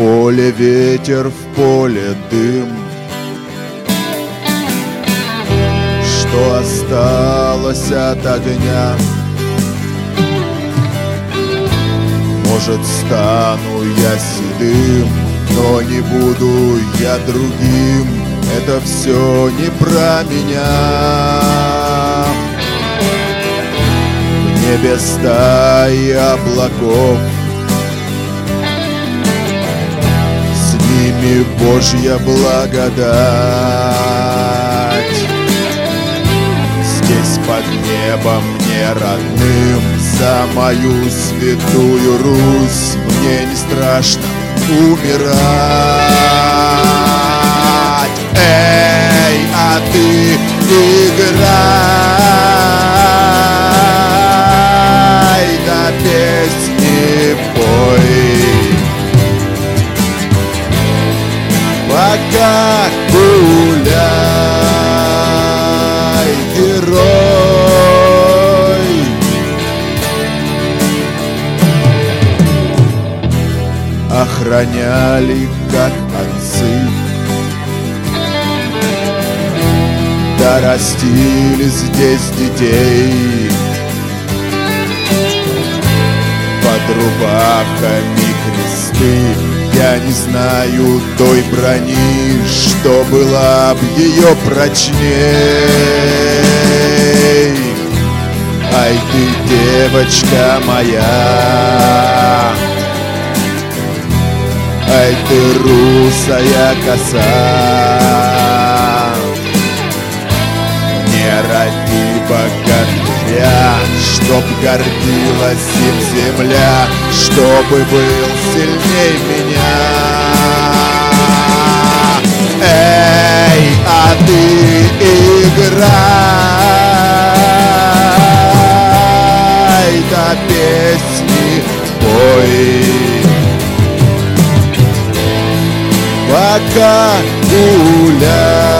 поле ветер, в поле дым. Что осталось от огня? Может, стану я седым, но не буду я другим. Это все не про меня. В небе стаи облаков, с ними Божья благодать. Здесь под небом мне родным, за мою святую Русь мне не страшно умирать. Эй, а ты играй, да песни пой, пока гуляй, герой. Охраняли, как отцы, да растили здесь детей. Под рубахами кресты, я не знаю той брони, что была б ее прочней. Ай ты, девочка моя, ай ты, русая коса, не роди богатыря, чтоб гордилась им земля, чтобы был сильней меня. Эй, а ты играй, да песни пой, пока гуляй.